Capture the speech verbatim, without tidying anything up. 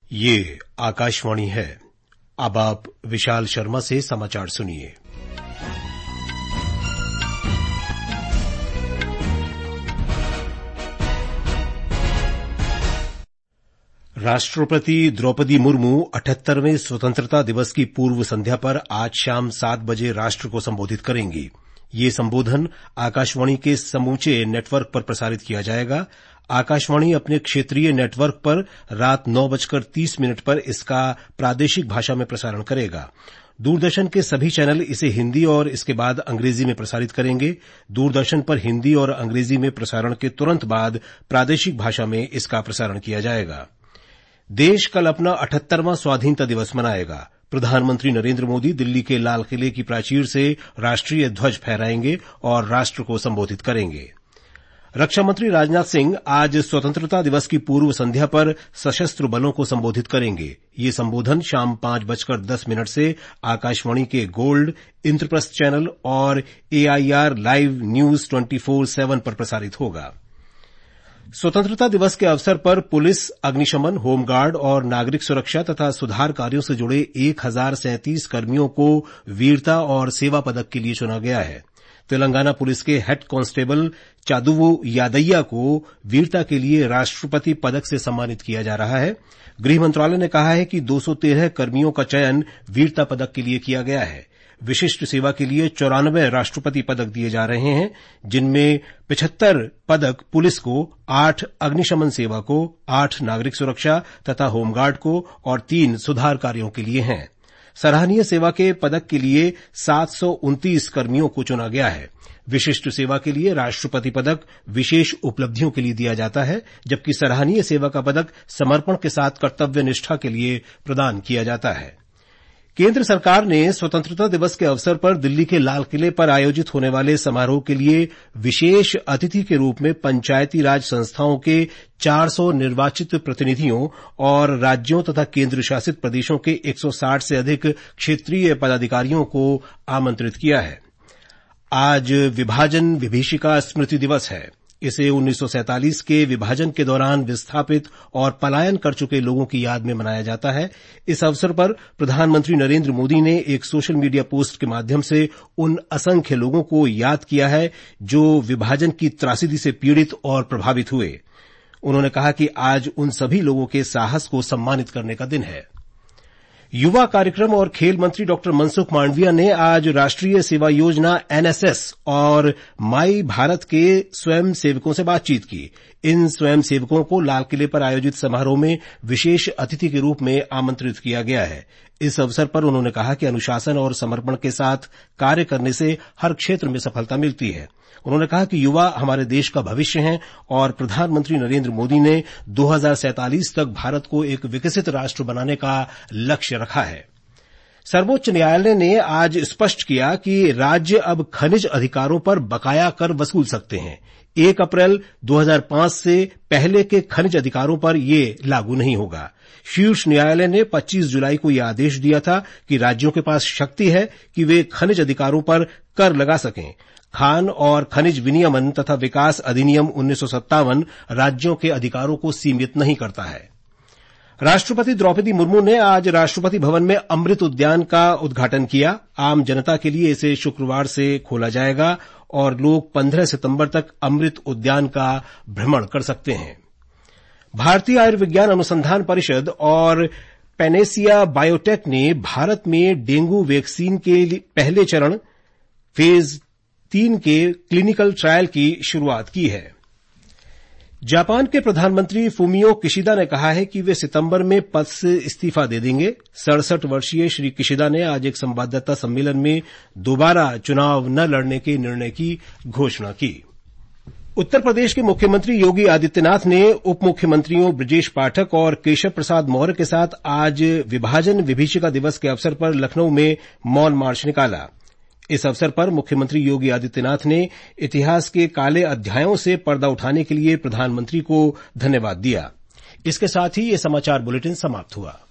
ये आकाशवाणी है। अब आप विशाल शर्मा से समाचार सुनिए। राष्ट्रपति द्रौपदी मुर्मू अठहत्तरवें स्वतंत्रता दिवस की पूर्व संध्या पर आज शाम सात बजे राष्ट्र को संबोधित करेंगी। ये संबोधन आकाशवाणी के समूचे नेटवर्क पर प्रसारित किया जाएगा। आकाशवाणी अपने क्षेत्रीय नेटवर्क पर रात नौ बजकर तीस मिनट पर इसका प्रादेशिक भाषा में प्रसारण करेगा। दूरदर्शन के सभी चैनल इसे हिंदी और इसके बाद अंग्रेजी में प्रसारित करेंगे। दूरदर्शन पर हिंदी और अंग्रेजी में प्रसारण के तुरंत बाद प्रादेशिक भाषा में इसका प्रसारण किया जाएगा। देश कल अपना अठहत्तरवां स्वाधीनता दिवस मनाएगा। प्रधानमंत्री नरेंद्र मोदी दिल्ली के लाल किले की प्राचीर से राष्ट्रीय ध्वज फहराएंगे और राष्ट्र को संबोधित करेंगे। रक्षा मंत्री राजनाथ सिंह आज स्वतंत्रता दिवस की पूर्व संध्या पर सशस्त्र बलों को संबोधित करेंगे। ये संबोधन शाम पांच बजकर दस मिनट से आकाशवाणी के गोल्ड, इंद्रप्रस्थ चैनल और AIR live news twenty four seven पर प्रसारित होगा। स्वतंत्रता दिवस के अवसर पर पुलिस, अग्निशमन, होमगार्ड और नागरिक सुरक्षा तथा सुधार कार्यों से जुड़े एक हजार सैंतीस कर्मियों को वीरता और सेवा पदक के लिए चुना गया है। तेलंगाना पुलिस के हेड कांस्टेबल चादुवु यादయ్య को वीरता के लिए राष्ट्रपति पदक से सम्मानित किया जा रहा है। गृह मंत्रालय ने कहा है कि दो सौ तेरह कर्मियों का चयन वीरता पदक के लिए किया गया है। विशिष्ट सेवा के लिए चौरानवे राष्ट्रपति पदक दिए जा रहे हैं, जिनमें पचहत्तर पदक पुलिस को, आठ अग्निशमन सेवा को, आठ नागरिक सुरक्षा तथा होमगार्ड को और तीन सुधार कार्यों के लिए हैं। सराहनीय सेवा के पदक के लिए सात सौ उनतीस कर्मियों को चुना गया है। विशिष्ट सेवा के लिए राष्ट्रपति पदक विशेष उपलब्धियों के लिए दिया जाता है, जबकि सराहनीय सेवा का पदक समर्पण के साथ कर्तव्य निष्ठा के लिए प्रदान किया जाता है। केंद्र सरकार ने स्वतंत्रता दिवस के अवसर पर दिल्ली के लाल किले पर आयोजित होने वाले समारोह के लिए विशेष अतिथि के रूप में पंचायती राज संस्थाओं के चार सौ निर्वाचित प्रतिनिधियों और राज्यों तथा केंद्र शासित प्रदेशों के एक सौ साठ से अधिक क्षेत्रीय पदाधिकारियों को आमंत्रित किया है। आज विभाजन विभीषिका स्मृति दिवस है। इसे उन्नीस सौ सैंतालीस के विभाजन के दौरान विस्थापित और पलायन कर चुके लोगों की याद में मनाया जाता है। इस अवसर पर प्रधानमंत्री नरेंद्र मोदी ने एक सोशल मीडिया पोस्ट के माध्यम से उन असंख्य लोगों को याद किया है जो विभाजन की त्रासदी से पीड़ित और प्रभावित हुए। उन्होंने कहा कि आज उन सभी लोगों के साहस को सम्मानित करने का दिन है। युवा कार्यक्रम और खेल मंत्री डॉक्टर मनसुख मांडविया ने आज राष्ट्रीय सेवा योजना एनएसएस और माई भारत के स्वयं सेवकों से बातचीत की। इन स्वयं सेवकों को लाल किले पर आयोजित समारोह में विशेष अतिथि के रूप में आमंत्रित किया गया है। इस अवसर पर उन्होंने कहा कि अनुशासन और समर्पण के साथ कार्य करने से हर क्षेत्र में सफलता मिलती है। उन्होंने कहा कि युवा हमारे देश का भविष्य हैं और प्रधानमंत्री नरेंद्र मोदी ने दो हज़ार सैंतालीस तक भारत को एक विकसित राष्ट्र बनाने का लक्ष्य रखा है। सर्वोच्च न्यायालय ने आज स्पष्ट किया कि राज्य अब खनिज अधिकारों पर बकाया कर वसूल सकते हैं। एक अप्रैल दो हज़ार पांच से पहले के खनिज अधिकारों पर ये लागू नहीं होगा। शीर्ष न्यायालय ने पच्चीस जुलाई को यह आदेश दिया था कि राज्यों के पास शक्ति है कि वे खनिज अधिकारों पर कर लगा सकें। खान और खनिज विनियमन तथा विकास अधिनियम उन्नीस सौ सत्तावन राज्यों के अधिकारों को सीमित नहीं करता है। राष्ट्रपति द्रौपदी मुर्मू ने आज राष्ट्रपति भवन में अमृत उद्यान का उद्घाटन किया। आम जनता के लिए इसे शुक्रवार से खोला जाएगा और लोग पंद्रह सितंबर तक अमृत उद्यान का भ्रमण कर सकते हैं। भारतीय आयुर्विज्ञान अनुसंधान परिषद और पैनेसिया बायोटेक ने भारत में डेंगू वैक्सीन के पहले चरण फेज तीन के क्लिनिकल ट्रायल की शुरुआत की है। जापान के प्रधानमंत्री फूमियो किशिदा ने कहा है कि वे सितंबर में पद से इस्तीफा दे देंगे। सड़सठ वर्षीय श्री किशिदा ने आज एक संवाददाता सम्मेलन में दोबारा चुनाव न लड़ने के निर्णय की घोषणा की। उत्तर प्रदेश के मुख्यमंत्री योगी आदित्यनाथ ने उप मुख्यमंत्रियों ब्रजेश पाठक और केशव प्रसाद मौर्य के साथ आज विभाजन विभीषिका दिवस के अवसर पर लखनऊ में मौन मार्च निकाला। इस अवसर पर मुख्यमंत्री योगी आदित्यनाथ ने इतिहास के काले अध्यायों से पर्दा उठाने के लिए प्रधानमंत्री को धन्यवाद दिया। इसके साथ ही ये समाचार बुलेटिन समाप्त हुआ।